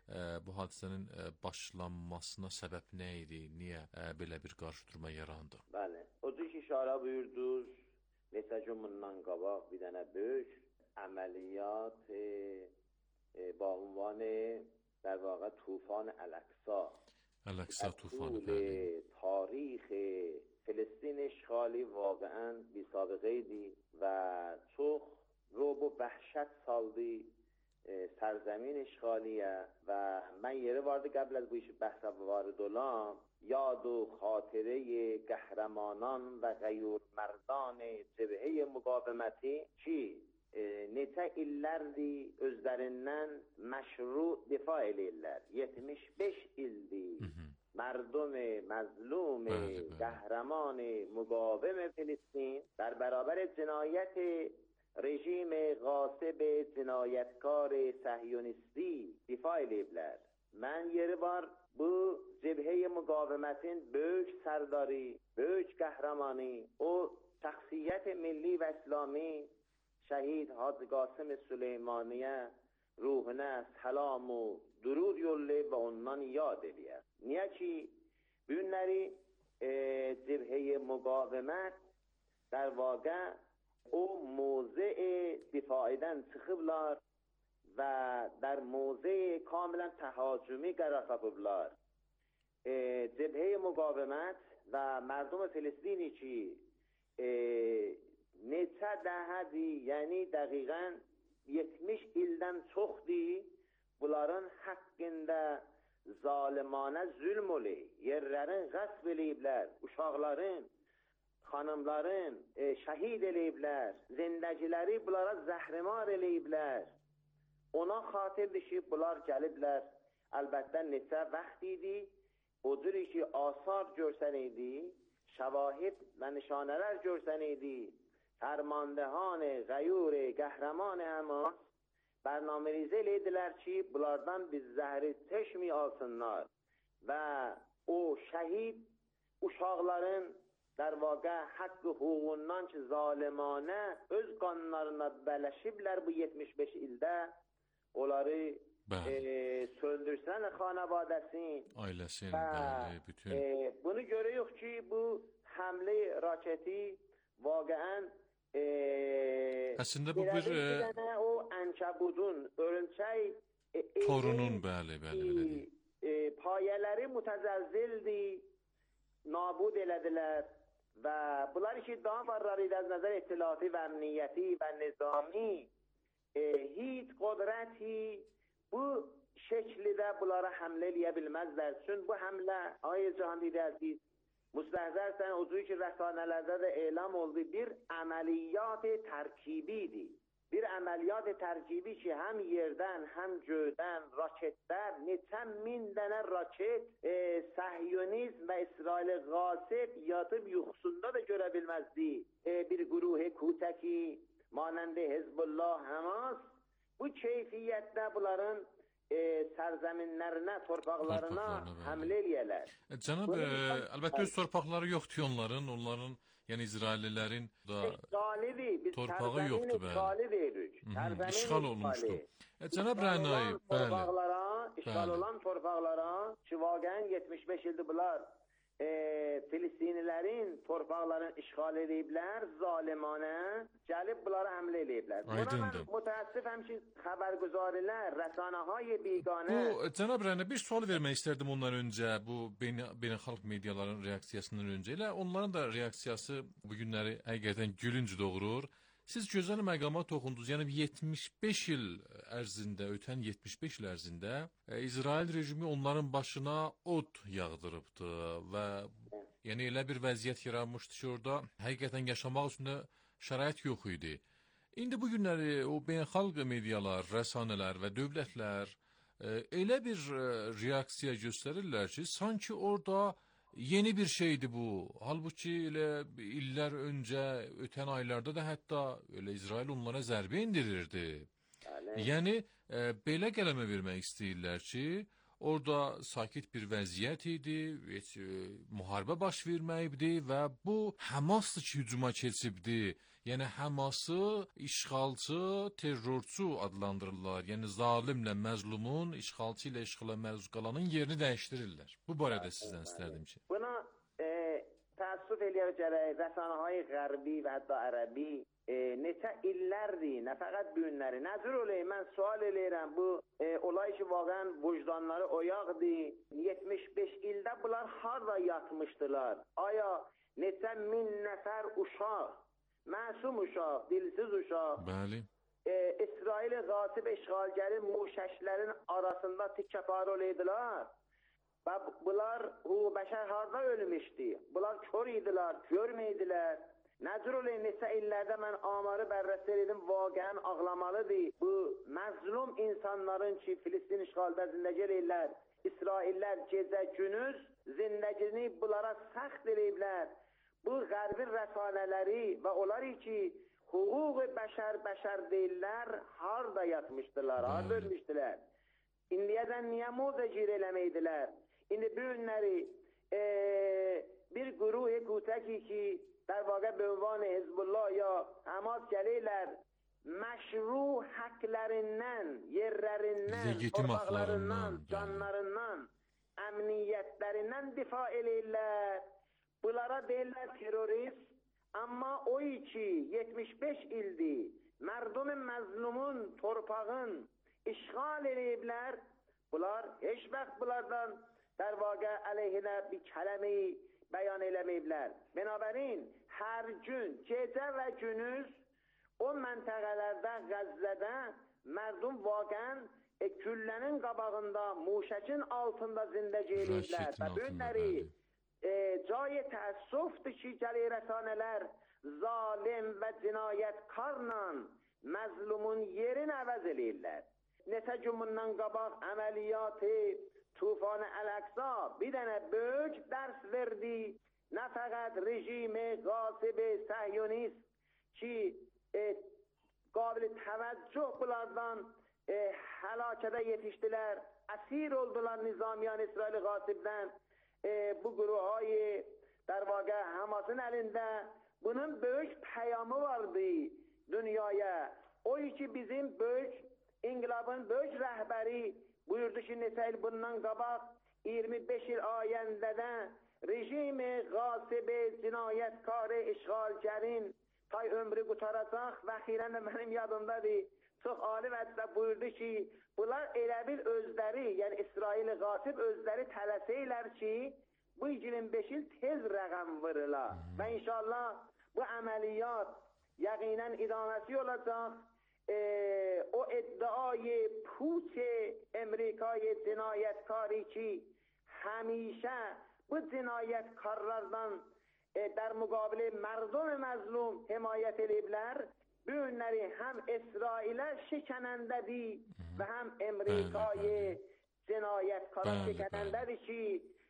bu hadisənin başlanmasına səbəb nə idi? Niyə belə bir qarşıdurma yarandı? Bəli. O cür ki, işarə buyurdunuz, neçə gün bundan qabaq bir dənə böyük əməliyyat با عنوان در واقع طوفان الاقصی tufanı تاریخ فلسطین اشغالی واقعا بی سابقه دی و çok رعب و وحشت saldı سرزمین اشغالیه و من یه وارد قبل از بویش بحث وارد olам یاد و خاطره قهرمانان و غیور مردان جبهه مقاومتی ki neçə illərdir özlərindən məşru difa eləyirlər. 75 ildir. مردم مظلوم قهرمان مقاوم فلسطین در برابر جنایت رژیم غاصب cinayətkar صهیونیستی دفاع eləyiblər. Mən yeri var bu cəbhə müqavimətin böyük sərdarı, böyük qəhrəmanı, o şəxsiyyət milli və İslami şəhid Hacı Qasım Süleymaniyə ruhuna salam و درود yollayıb və ondan yad eləyər. Niyə ki, bu günləri cəbhə müqavimət در واقع o موضع دفاعیدن çıxıblar və در موضع کاملا تهاجمی قرار tapıblar. Cəbhə müqavimət və مردم فلسطینی ki neçə dəhədir, yəni dəqiqən 70 ildən çoxdur, bunların haqqında zalimane zülm olub, yerlərin qəsb eləyiblər, uşaqların, xanımların şəhid eləyiblər, zindəciləri bunlara zəhrimar eləyiblər. Ona xatir düşüb bunlar gəliblər. Əlbəttə neçə vaxt idi, o cüri ki asar görsən idi, şəvahid və nişanələr görsən idi, فرماندهان غیور قهرمان Həmas برنامه‌ریزی elədilər ki, bunlardan biz zəhri çeşmi alsınlar və o şəhid uşaqların در واقع حق hüququndan ki zalimane öz qanlarına bələşiblər bu 75 ildə onları söndürsən xanavadəsin, ailəsin, bəli, bütün. Bunu görüyoruz ki bu həmlə raketi واقعا əslində bu bir o ənkəbudun, örümçək torunun bəli, payələri mütəzəlzildi, nabud elədilər və bunlar ki daha varlar idi az nəzər اطلاعاتی və əmniyyəti və nizami hiç qudrəti bu şəkildə bunlara həmlə eləyə bilməzlər. Çünki bu həmlə ay Cahan Didi Əziz مستحضرتن عضوی که رسانه‌لرdə də elam oldu bir əməliyyat tərkibidir. Bir əməliyyat tərkibi ki həm yerdən, həm göydən raketlər, neçə min dənə raket Səhyonizm və İsrail qasib yatıb yuxusunda da görə bilməzdi. Bir quruh kutəki manəndə Hezbollah, Hamas bu keyfiyyətdə bunların sərzəminlərinə, torpaqlarına həmlə eləyələr. Cənab, əlbəttə öz torpaqları yoxdur onların, yəni İsraillilərin da torpağı yoxdur, bəli. İşğal olunmuşdur. Cənab Rənayev, bəli. İşğal olan torpaqlara ki, vaqəən 75 ildir bunlar Filistinlilərin torpaqlarını işğal ediblər, zalimane gəlib bunlara həmlə ediblər. Buna mən mütəəssifəm ki, xəbərgüzarilər, rəsanəhay biganə... Bu, cənab Rəna, bir sual vermək istərdim ondan öncə, bu beynəlxalq mediaların reaksiyasından öncə. Elə onların da reaksiyası bu günləri həqiqətən gülünc doğurur. Siz gözəl məqama toxundunuz. Yəni 75 il ərzində, ötən 75 il ərzində İsrail rejimi onların başına od yağdırıbdı və yəni elə bir vəziyyət yaranmışdı ki, orada həqiqətən yaşamaq üçün də şərait yox idi. İndi bu günləri o beynəlxalq medialar, rəsanələr və dövlətlər elə bir reaksiya göstərirlər ki, sanki orada yeni bir şeydir bu. Halbuki elə illər öncə, ötən aylarda da hətta elə İsrail onlara zərbə indirirdi. Yəni belə qələmə vermək istəyirlər ki, orada sakit bir vəziyyət idi, heç müharibə baş verməyibdi və bu Həmasdır ki, hücuma keçibdi. Yəni Həması işğalçı, terrorçu adlandırırlar. Yəni zalimlə məzlumun, işğalçı ilə işğala məruz qalanın yerini dəyişdirirlər. Bu barədə sizdən istərdim ki. Buna təəssüf eləyər gərək rəsanəهای qərbi və hətta ərəbi neçə illərdir, nə fəqət bu günləri. Nəzir oley, mən sual eləyirəm, bu olay ki, vaqən vicdanları oyaqdır. 75 ildə bunlar harada yatmışdılar? Aya neçə min nəfər uşaq, məsum uşaq, dilsiz uşaq, Bəli. İsrail qasib işğalgəri muşəşlərin arasında tikkəparı oleydilər. Və bunlar bəşər harada ölmüşdü? Bunlar kör idilər, görməyidilər. Nəzir oley, neçə illərdə mən amarı bərrəsə edim, vaqəən ağlamalıdır. Bu məzlum insanların ki, Filistin işğalda zindəgi eləyirlər, İsraillər gecə günüz zindəgini bunlara səxt eləyiblər. Bu qərbin rəsanələri və onları ki, hüquq-i bəşər deyirlər, harada yatmışdılar, harada ölmüşdülər. İndiyədən niyə müzəcir eləməydilər? İndi bu günləri bir quruh-i kutəki ki, در واقع به عنوان حزب الله یا حماس gəlirlər, məşru haqqlarından, yerlərindən, torpaqlarından, canlarından, əmniyyətlərindən difa eləyirlər. Bunlara deyirlər terörist, amma o ki 75 ildir, mərdum məzlumun, torpağın işğal eləyiblər, bunlar heç vaxt bunlardan در واقع əleyhinə bir kələmi bəyan eləməyiblər. Binabərin, hər gün, gecə və günüz o məntəqələrdə, Qəzzədə mərdum vaqən küllənin qabağında, muşəkin altında zindəci eləyiblər. Və bu günləri cay təəssüfdür ki, gəlir rəsanələr zalim və cinayətkarla məzlumun yerini əvəz eləyirlər. Neçə gün bundan qabaq əməliyyatı Tufan Əl-Əqsa bir dənə böyük dərs verdi. Nə fəqət rejimi qasib səhyonist ki, qabil təvəccüh bunlardan həlakədə yetişdilər, əsir oldular nizamiyan İsrail qasibdən. Bu quruhay در واقع Hamasın əlində bunun böyük pəyamı vardı dünyaya. O ki bizim böyük inqilabın böyük rəhbəri buyurdu ki, neçə il bundan qabaq 25 il ayəndədə rejimi qasib cinayətkarı işğalgərin tay ömrü qutaracaq və xirən də mənim yadımdadır. Çox ali vəzdə buyurdu ki, bunlar elə bil özləri, yəni İsrail qasib özləri tələsəylər ki, bu 25 il tez rəqəm vırılar. Və inşallah bu əməliyyat yəqinən idaməsi olacaq. O iddiای پوچ امریکای cinayətkari ki, həmişə bu cinayətkarlardan در مقابل مردم مظلوم حمایت eləyiblər. Bu günləri həm İsrailə şikanəndədir və həm Amerikaya cinayətkara şikanəndədir ki,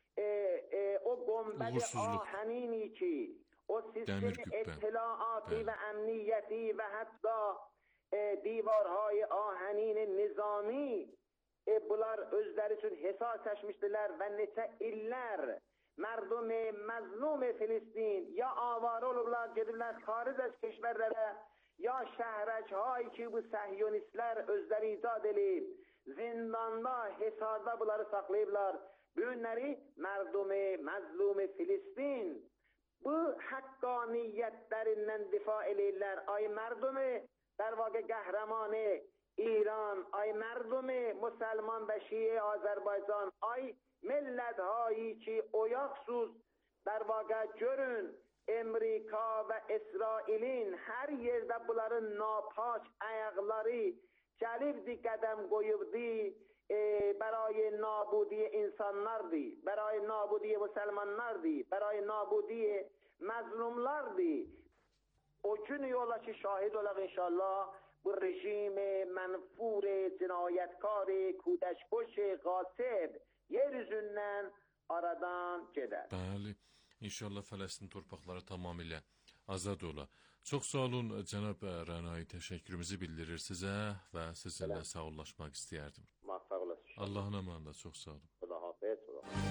o qombəli ahənini ki, o sistem اطلاعاتی و امنیتی و حتی دیوارهای آهنین نظامی bunlar özləri üçün hesab çəkmişdilər və neçə illər mərdum məzlum Filistin ya avarə olublar, gediblər xaric az keşvərlərə, ya şəhrəchay ki, bu səhyonistlər özləri icad edib, zindanda, hesarda bunları saxlayıblar. Bu günləri mərdum məzlum Filistin bu haqqaniyyətlərindən difa eləyirlər. Ay mərdumi در واقع قهرمان ایران، ای مردم مسلمان و شیعه آذربایجان، ای ملت هایی که oyaqsuz در واقع görün Amerika və İsrailin hər yerdə bunların napak ayaqları gəlibdi, qədəm qoyubdi, برای نابودی insanlardı, برای نابودی مسلمانlardı, برای نابودی مظلومlardı. O gün yola ki şahid olaq inşallah bu rejim mənfur, cinayətkar, kudəşkoş, qasib yer üzündən aradan gedər. Bəli, inşallah Fələstin torpaqları tamamilə azad ola. Çox sağ olun cənab Rənai, təşəkkürümüzü bildirir sizə və sizinlə sağollaşmaq istəyərdim. Sağ olasın. Allah'ın amanında, çox sağ olun. Xudahafez.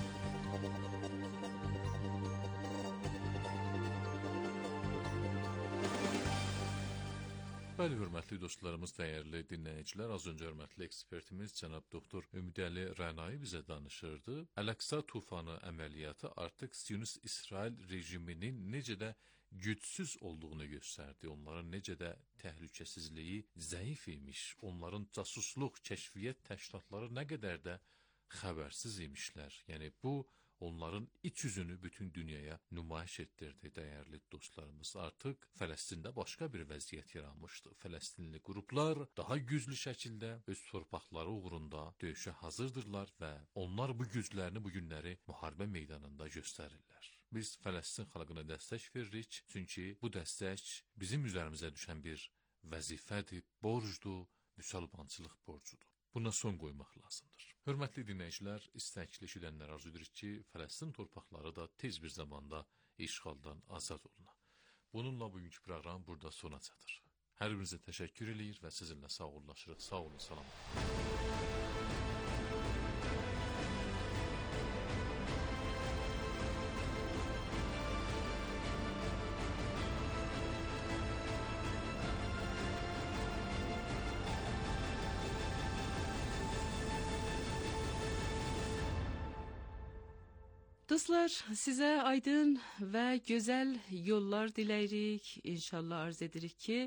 Bəli, hörmətli dostlarımız, dəyərli dinləyicilər, az öncə hörmətli ekspertimiz cənab doktor Ümidəli Rənai bizə danışırdı. Əl-Əqsa tufanı əməliyyatı artıq Siyonist-İsrail rejiminin necə də gücsüz olduğunu göstərdi. Onların necə də təhlükəsizliyi zəif imiş. Onların casusluq, kəşfiyyat təşkilatları nə qədər də xəbərsiz imişlər. Yəni bu onların iç yüzünü bütün dünyaya nümayiş etdirdi, dəyərli dostlarımız. Artıq Fələstində başqa bir vəziyyət yaranmışdı. Fələstinli qruplar daha güclü şəkildə öz torpaqları uğrunda döyüşə hazırdırlar və onlar bu güclərini bu günləri müharibə meydanında göstərirlər. Biz Fələstin xalqına dəstək veririk, çünki bu dəstək bizim üzərimizə düşən bir vəzifədir, borcdur, müsəlmançılıq borcudur. Buna son qoymaq lazımdır. Hörmətli dinləyicilər, istəkli eşidənlər arzu edirik ki, Fələstin torpaqları da tez bir zamanda işğaldan azad oluna. Bununla bugünkü proqram burada sona çatır. Hər birinizə təşəkkür edir və sizinlə sağollaşırıq. Sağ olun, salam. Dostlar, sizə aydın və gözəl yollar diləyirik. İnşallah arz edirik ki,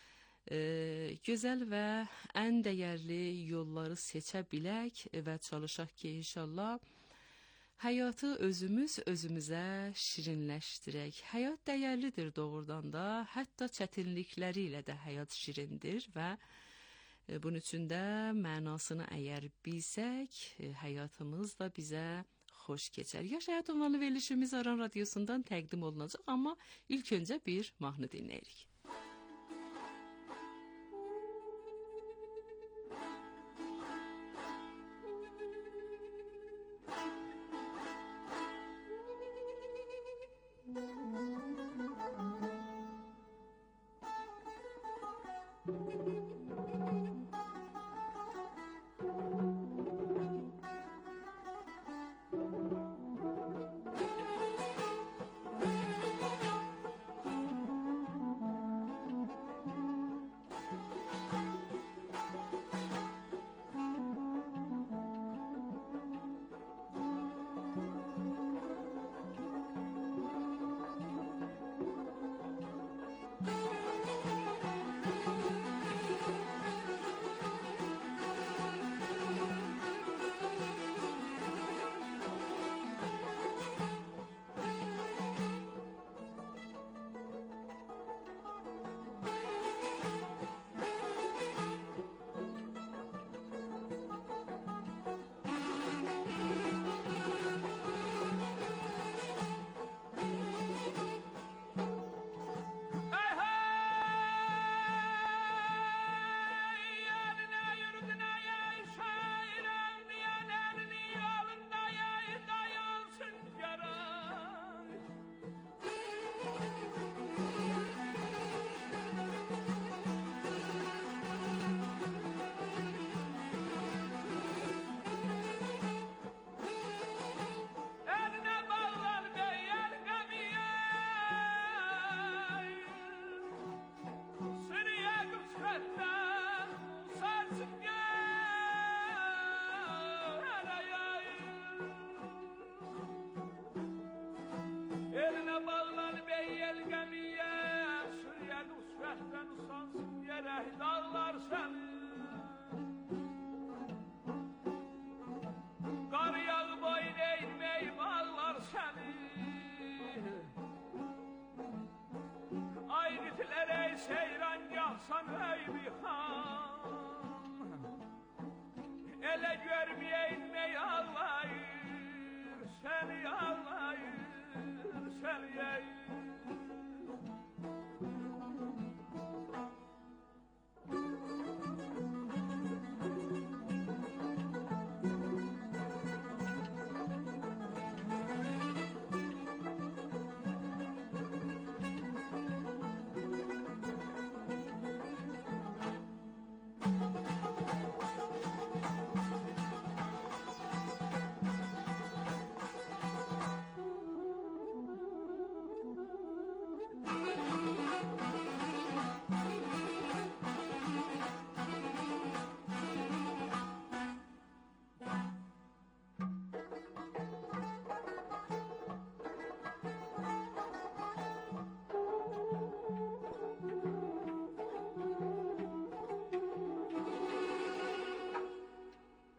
gözəl və ən dəyərli yolları seçə bilək və çalışaq ki, inşallah həyatı özümüz özümüzə şirinləşdirək. Həyat dəyərlidir doğrudan da, hətta çətinlikləri ilə də həyat şirindir və bunun üçün də mənasını əgər bilsək, həyatımız da bizə xoş keçər. Yaş Həyat ünvanlı verilişimiz Aran Radyosu'ndan təqdim olunacaq, amma ilk öncə bir mahnı dinləyirik. Ele görmeyeyim ey ağlayır, seni ağlayır, seni ey.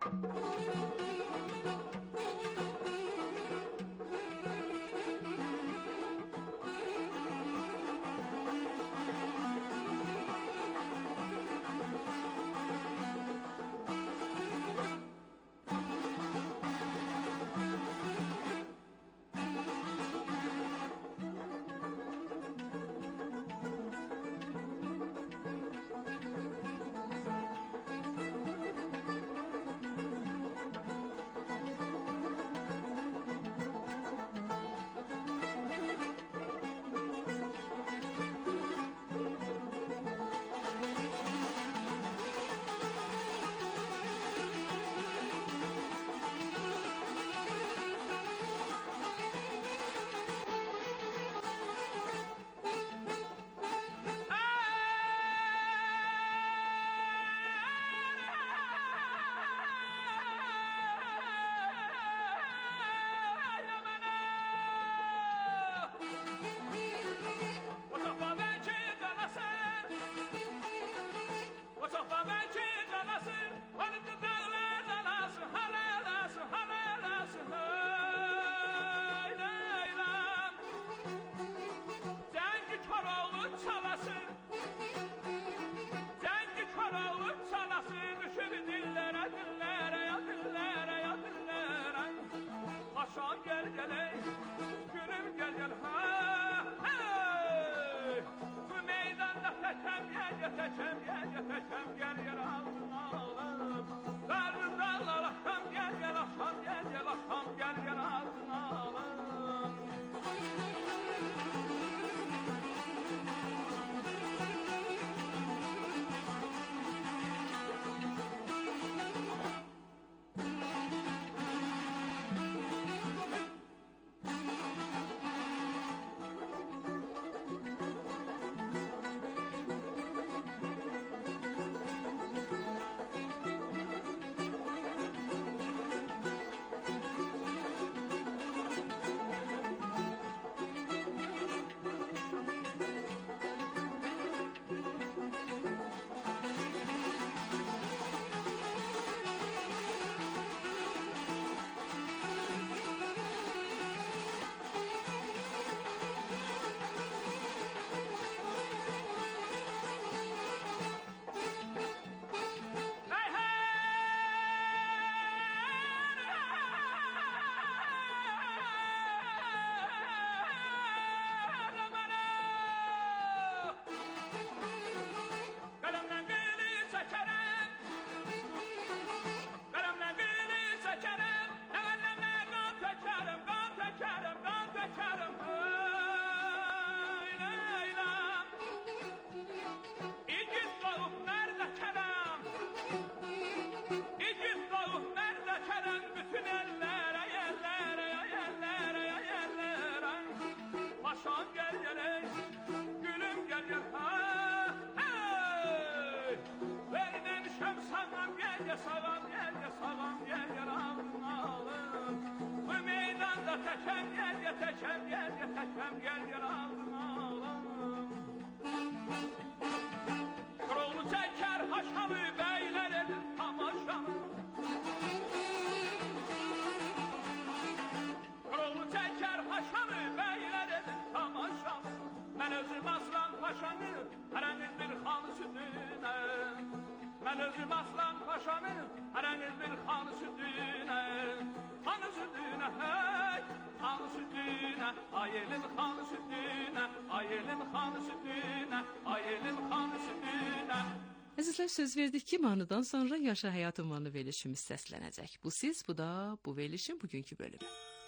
Əzizlər, söz verdik ki, mahnıdan sonra Yaşa Həyat ünvanlı verilişimiz səslənəcək. Bu siz, bu da bu verilişin bugünkü bölümü.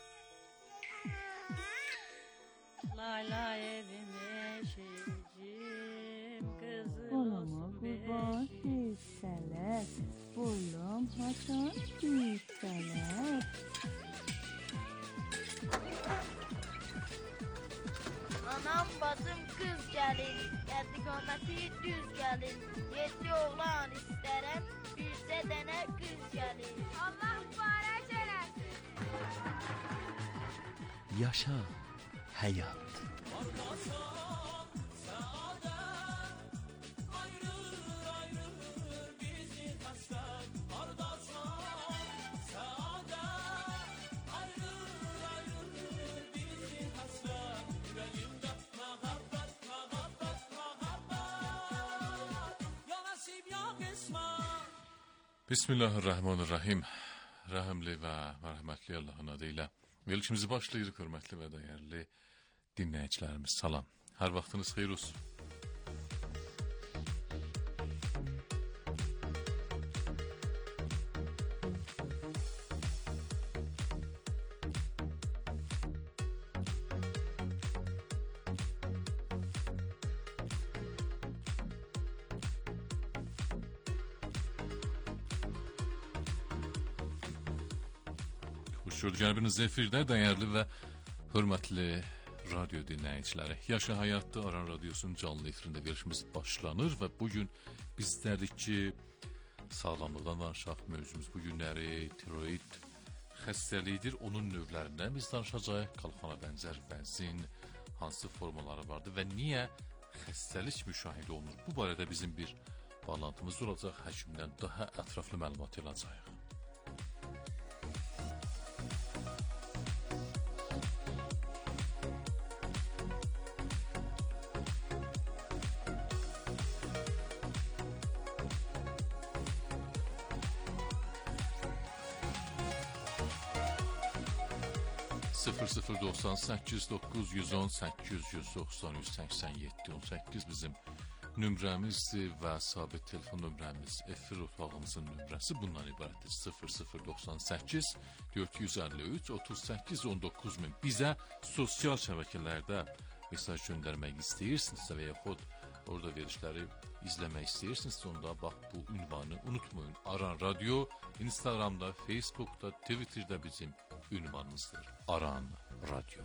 Lay lay evime şircim kızım olsun kurban hisseler bullum haçan hisseler. Anam bacım kız gəlin, qədiqaməti düz gəlin. 7 oğlan istərəm, bircə dənə qız gəlin. Allah mübarək eləsin. Yaşa həyat. Bismillahirrahmanirrahim. Rəhimli və mərhəmətli Allahın adıyla verilişimizi başlayırıq, hörmətli və dəyərli dinləyicilərimiz. Salam. Hər vaxtınız xeyir olsun. Gəlbiniz efirdə dəyərli və hörmətli radyo dinləyiciləri. Yaşa Həyatda Aran Radyosunun canlı efirində verilişimiz başlanır və bugün bizlərdik ki, sağlamlıqdan danışaq. Mövzumuz bu günləri tiroid xəstəliyidir. Onun növlərindən biz danışacağıq. Qalxana bənzər vəzin hansı formaları vardır və niyə xəstəlik müşahidə olunur? Bu barədə bizim bir bağlantımız olacaq. Həkimdən daha ətraflı məlumat alacağıq. 0098 910 890 187 18 bizim nömrəmizdir və sabit telefon nömrəmiz, efir otağımızın nömrəsi bundan ibarətdir. 0098 453 38 19 min. Bizə sosial şəbəkələrdə mesaj göndərmək istəyirsinizsə və yaxud orada verişləri izləmək istəyirsinizsə, onda bax bu ünvanı unutmayın. Aran Radyo Instagramda, Facebookda, Twitterdə bizim ünvanımızdır. Aran Radyo.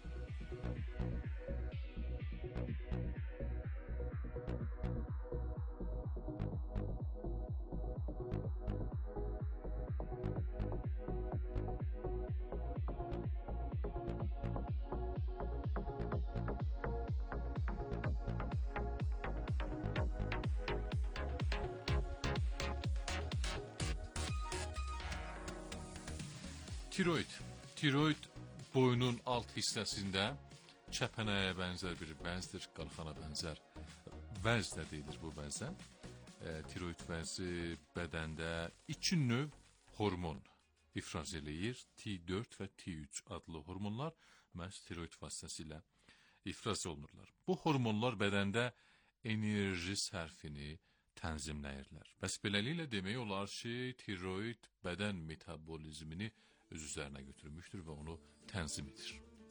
Tiroid boynun alt hissəsində çəpənəyə bənzər bir vəzdir, qalxana bənzər vəz də deyilir bu vəzə. Tiroid vəzi bədəndə iki növ hormon ifraz eləyir. T4 və T3 adlı hormonlar məhz tiroid vasitəsilə ifraz olunurlar. Bu hormonlar bədəndə enerji sərfini tənzimləyirlər. Bəs beləliklə demək olar ki, tiroid bədən metabolizmini öz üzərinə götürmüşdür və onu tənzim edir.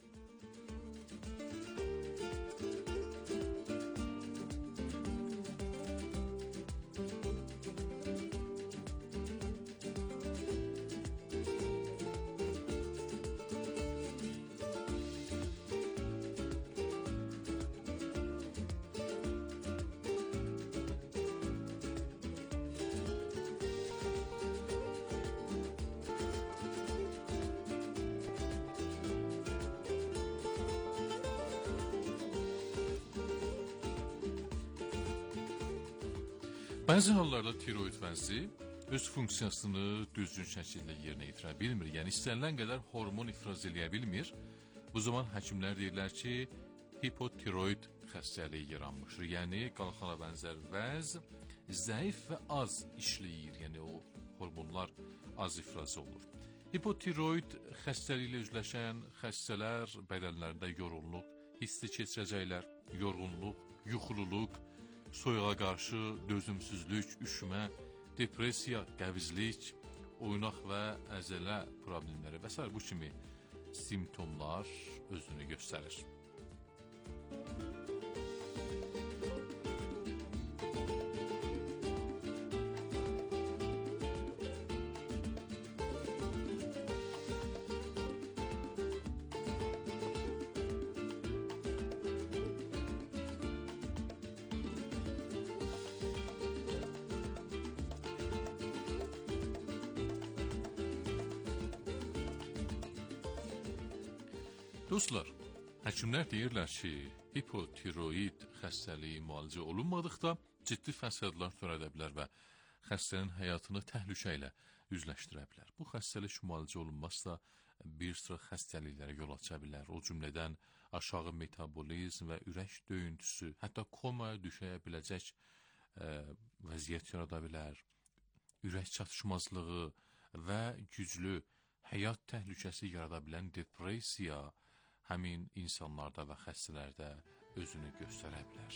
Bəzi hallarda tiroid vəzi öz funksiyasını düzgün şəkildə yerinə yetirə bilmir. Yəni istənilən qədər hormon ifraz eləyə bilmir. Bu zaman həkimlər deyirlər ki, hipotiroid xəstəliyi yaranmışdır. Yəni qalxana bənzər vəz zəif və az işləyir. Yəni o hormonlar az ifraz olur. Hipotiroid xəstəliyi ilə üzləşən xəstələr bədənlərində yorğunluq hissi keçirəcəklər. Yorğunluq, yuxululuq, soyuğa qarşı dözümsüzlük, üşümə, depressiya, qəvizlik, oynaq və əzələ problemləri və s. bu kimi simptomlar özünü göstərir. Dostlar, həkimlər deyirlər ki, hipotiroid xəstəliyi müalicə olunmadıqda ciddi fəsadlar törədə bilər və xəstənin həyatını təhlükə ilə üzləşdirə bilər. Bu xəstəlik müalicə olunmazsa bir sıra xəstəliklərə yol aça bilər. O cümlədən aşağı metabolizm və ürək döyüntüsü, hətta komaya düşə biləcək vəziyyət yarada bilər. ürək çatışmazlığı və güclü həyat təhlükəsi yarada bilən depressiya həmin insanlarda və xəstələrdə özünü göstərə bilər.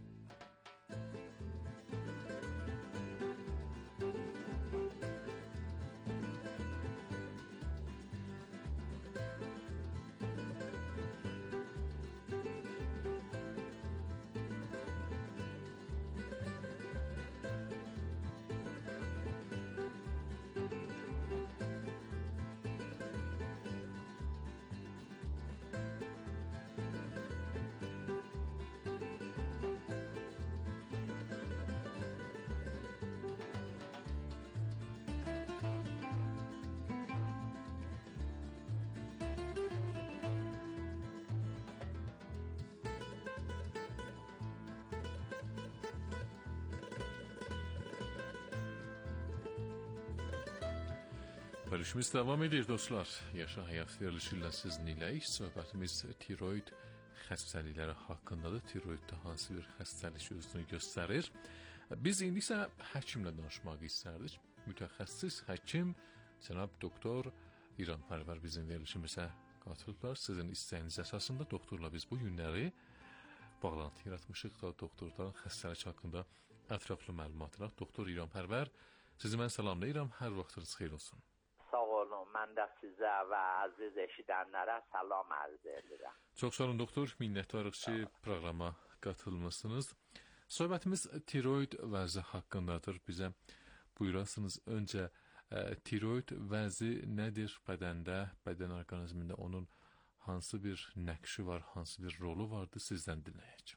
Paylaşımız devam edir dostlar. Yaşa Həyat verilişi ilə sizinləyik. Söhbətimiz tiroid xəstəlikləri haqqındadır. Tiroiddə hansı bir xəstəlik özünü göstərir? Biz indi isə həkimlə danışmaq istərdik. Mütəxəssis həkim cənab doktor İranpərvər bizim verilişimizə qatılıblar. Sizin istəyiniz əsasında doktorla biz bu günləri bağlantı yaratmışıq da doktorların xəstəlik haqqında ətraflı məlumatlar. Doktor İranpərvər, sizi mən salamlayıram. Hər vaxtınız xeyir olsun. Mən də sizə və əziz eşidənlərə salam arz edirəm. Çox sağ olun doktor, minnətdarıq ki, proqrama qatılmışsınız. Söhbətimiz tiroid vəzi haqqındadır. Bizə buyurasınız öncə tiroid vəzi nədir bədəndə, bədən orqanizmində onun hansı bir nəqşi var, hansı bir rolu vardır, sizdən dinləyəcəm.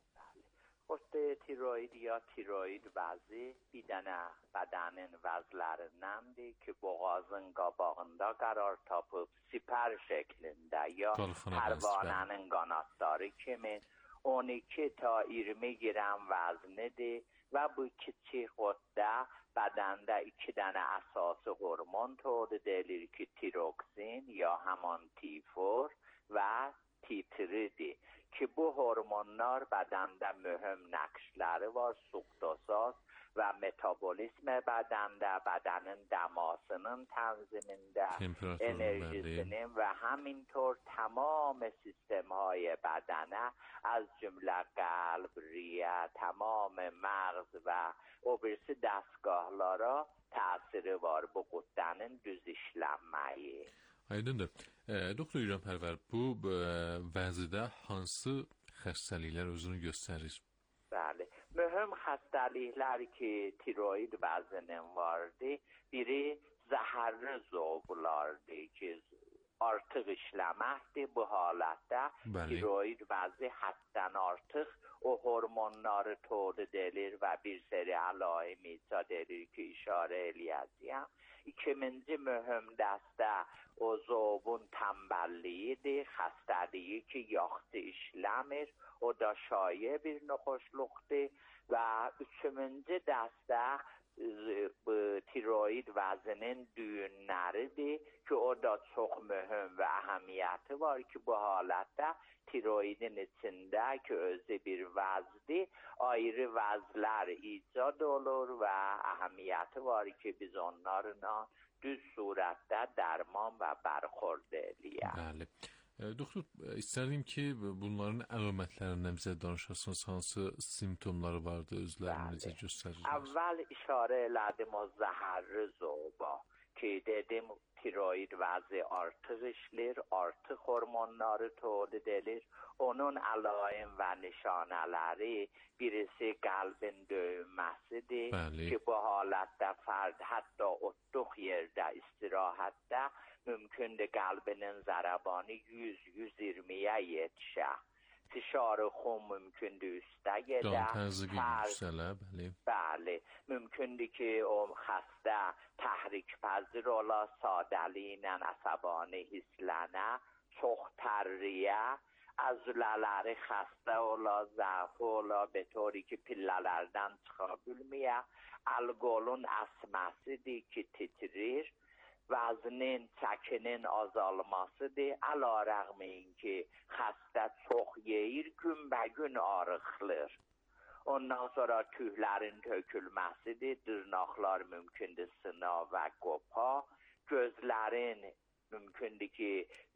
Tiroid ya tiroid vəzi bir dənə bədənin vəzlərindəndir ki, boğazın qabağında qərar tapıb sipər şəklində ya pərvanənin qanadları kimi 12 ta 20 qram vəznidir və bu kiçik qutdə bədəndə 2 dənə əsası hormon tولید edilir ki, tiroksin ya həman T4 və T3'dir. Ki bu hormonlar bədəndə mühüm nəqşləri var, suqdosaz və metabolizm bədəndə, bədənin dəmasının tənzimində, enerjisinin və həminطور tamam sistemهای bədənə از جمله قلب، ریه، تمام مغز və o birisi dəstgahlara təsiri var bu qüddənin düz işlənməyi. Aydındır. Doktor İranpərvər, bu vəzidə hansı xəstəliklər özünü göstərir? Bəli. Mühüm xəstəliklər ki, tiroid vəzinin vardır. Biri zəhərli zovlardır ki, artıq işləməkdir. Bu halətdə tiroid vəzi həddən artıq o hormonları tولید edilir və bir seri əlaim icad edilir ki, işarə eləyəcəyəm. İkinci mühüm dəstə o zovun tənbəlliyidir, xəstəliyi ki, yaxşı işləmir, o da şایع bir noxoşluqdur və üçüncü dəstə tiroid vəzinin düyünləridir ki, o da çox mühüm və əhəmiyyəti var ki, bu halətdə tiroidin içində ki, özü bir vəzdir, ayrı vəzlər icad olur və əhəmiyyəti var ki, biz onlarla düz surətdə dərman və bərxord eləyək. Bəli. Doktor, istərdim ki, bunların əlamətlərindən bizə danışasınız, hansı simptomları vardı, özlərini necə göstərir? Əvvəl işarə elədim o zəhərli zoba ki, dedim tiroid vəzi artıq işlir, artıq hormonları tولید edilir. Onun əlaim və nişanələri birisi qəlbin döyünməsidir ki, bu halətdə fərd hətta otluq yerdə, istirahətdə mümkündür qəlbinin zərəbanı 100-120-yə yetişə. Fişar xun mümkündür üstə gedə. Qan təzyiqi yüksələ, bəli. Bəli, mümkündür ki, o xəstə təhrik pəzir ola, sadəli ilə əsəbani hisslənə, çox tərriyə, əzülələri xəstə ola, zəf ola, be طوری ki, pillələrdən çıxa bilməyə, əlqolun əsməsidir ki, titrir, vəznin, çəkinin azalmasıdır. Əlarəğmi ki, xəstə çox yeyir, günbəgün arıqlır. Ondan sonra tüylərin tökülməsidir, dırnaqlar mümkündür sına və qopa, gözlərin mümkündür ki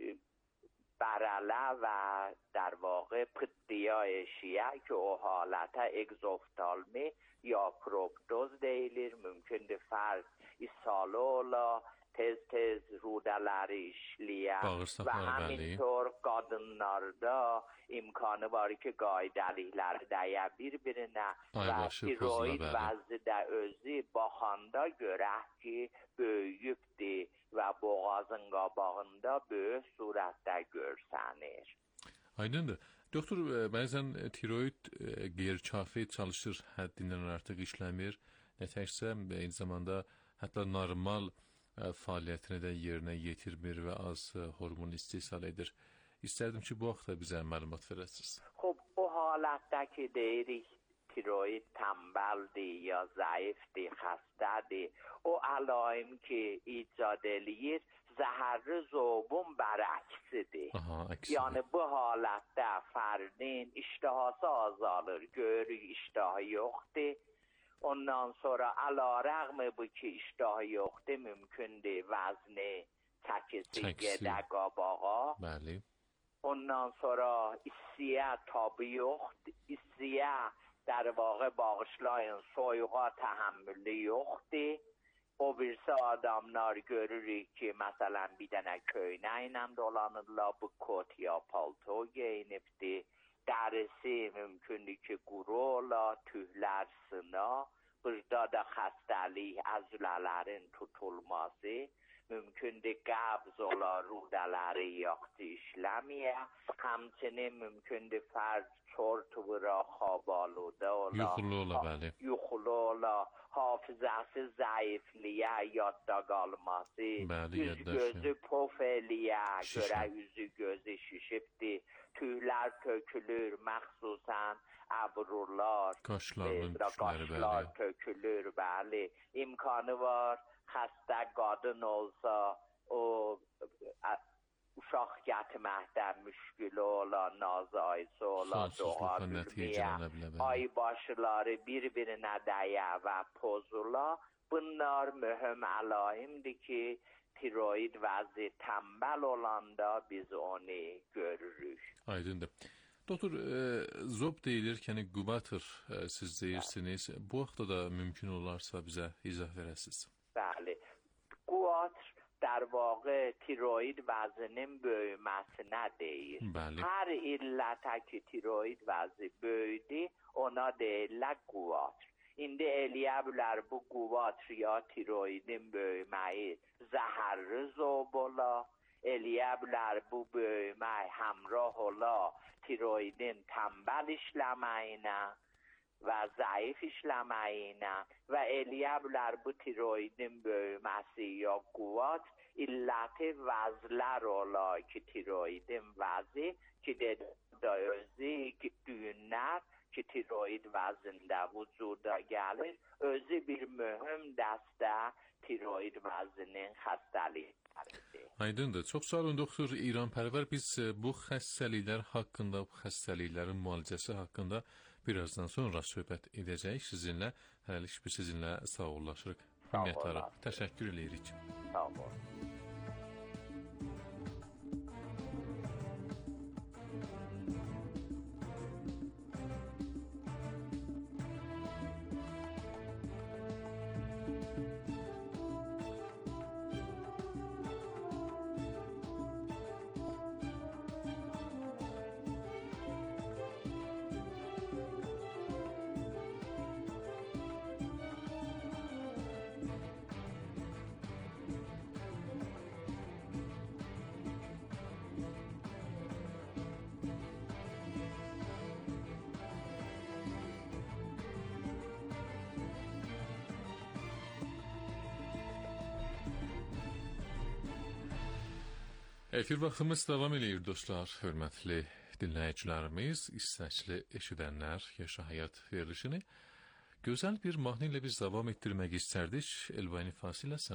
bərələ və در واقع pıttıya eşiyə ki o halətə egzoftalmi ya proptoz deyilir, mümkündür fərd ishalı ola, tez rudaları işləyə və həmintor qadınlarda imkanı var ki qaydəlikləri dəyə bir-birinə və tiroid vəzi də özü baxanda görək ki böyüyübdir və boğazın qabağında böyük surətdə görsənir. Aydındır. Doktor, bəzən tiroid qeyri-kafi çalışır, həddindən artıq işləmir. Nətəksə, eyni zamanda hətta normal fəaliyyətini də yerinə yetirmir və az hormon istehsal edir. İstərdim ki, bu haqda bizə məlumat verəsiniz. Xub, o halətdə ki, deyirik, tiroid tənbəldir, ya zəifdir, xəstədir. O əlaim ki, icad eləyir, zəhərli zobun bərəksidir. Yəni, bu halətdə fərdin iştahası azalır, görürük iştahı yoxdur. Ondan sonra əlarəğmi bu ki, iştahı yoxdur, mümkündür vəzni çəkisi gedə qabağa. Bəli. Ondan sonra issiyə tabi yoxdur, issiyə در واقع bağışlayın soyuğa təhəmmülü yoxdur. O birisi adamlar görürük ki, məsələn, bir dənə köynəklə dolanırlar, bu kot ya palto geyinibdir. Dərisi mümkündür ki, quru ola, tüylər sına. Burada da xəstəlik, əzülələrin tutulması. Mümkündür qəbz ola, rudaları yaxşı işləməyə. Həmçinin mümkündür fərd çort vura, xabaluda ola. Yuxulu ola, bəli. Yuxulu ola, hafızası zəifliyə, yadda qalması. Bəli, üz gözü pof eləyə, görə üzü gözü şişibdir. Tüylər tökülür, məxsusən əbrular. Qaşlar tökülür, bəli. İmkanı var, xəstə qadın olsa, o uşaq gətirməkdə müşkül ola, nazayısı ola, doğa bilməyə, ay başları bir-birinə dəyə və pozula. Bunlar mühüm əlaimdir ki, tiroid vəzi tənbəl olanda biz onu görürük. Aydındır. Doktor, zob deyilir ki, yəni qubatır, siz deyirsiniz. Bu vaxtda da mümkün olarsa bizə izah verəsiniz. Bəli. Quvatr در واقع tiroid vəzinin böyüməsinə deyir. Bəli. Hər illətə ki tiroid vəzi böyüdü, ona deyirlər quvatr. İndi eləyə bilər bu quvatr ya tiroidin böyüməyi zəhərli zob ola, eləyə bilər bu böyümək həmrah ola tiroidin tənbəl işləməyinə və zəif işləməyinə və eləyə bilər bu tiroidin böyüməsi ya quvatr illəti vəzlər ola ki tiroidin vəzi ki dedə özü düyünlər ki tiroid vəzində vücuda gəlir, özü bir mühüm dəstə tiroid vəzinin xəstəlikləridir. Aydındır. Çox sağ olun doktor İranpərvər. Biz bu xəstəliklər haqqında, bu xəstəliklərin müalicəsi haqqında birazdan sonra söhbət edəcəyik sizinlə. Hələlik biz sizinlə sağollaşırıq. Minnətdarıq. Təşəkkür edirik. Sağ olun. Efir vaxtımız davam edir dostlar, hörmətli dinləyicilərimiz, istəkli eşidənlər Yaşa Həyat verilişini gözəl bir mahnı ilə biz davam etdirmək istərdik. Elbani Fasilə